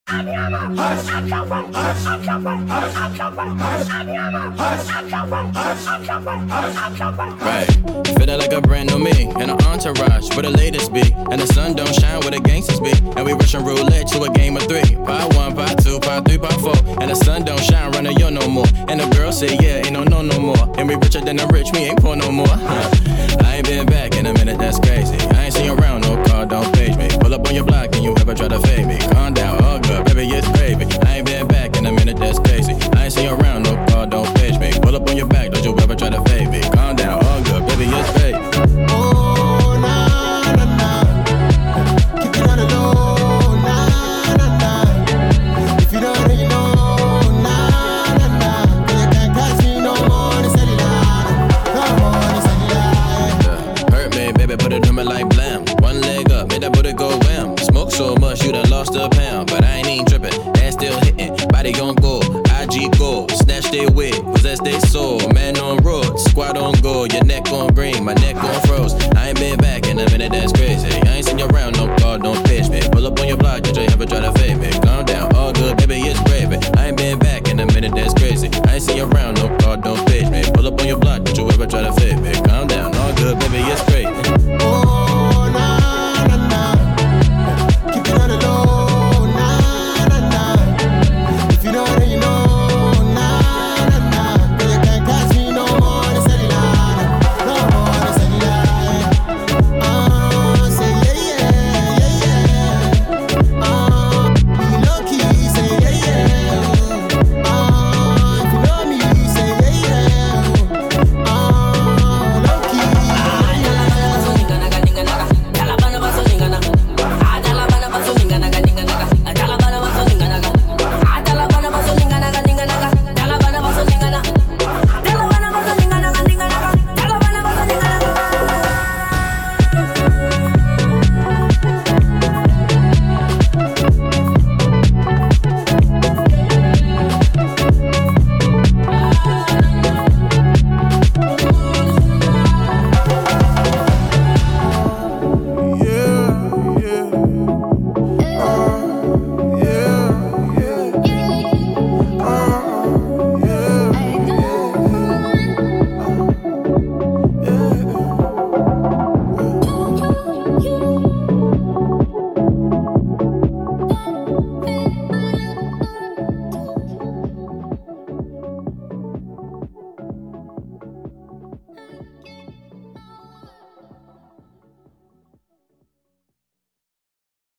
Right, feeling like a brand new me in an entourage where the latest be, and the sun don't shine where the gangsters be, and we rushing roulette to a game of three. Pot one, pot two, pot three, pot four, and the sun don't shine running yo no more. And the girl say yeah, ain't no more. And we richer than the rich, me ain't poor no more. I ain't been back in a minute, that's crazy. I ain't seen you around, no car, don't page me. Pull up on your block and you ever try to fade me.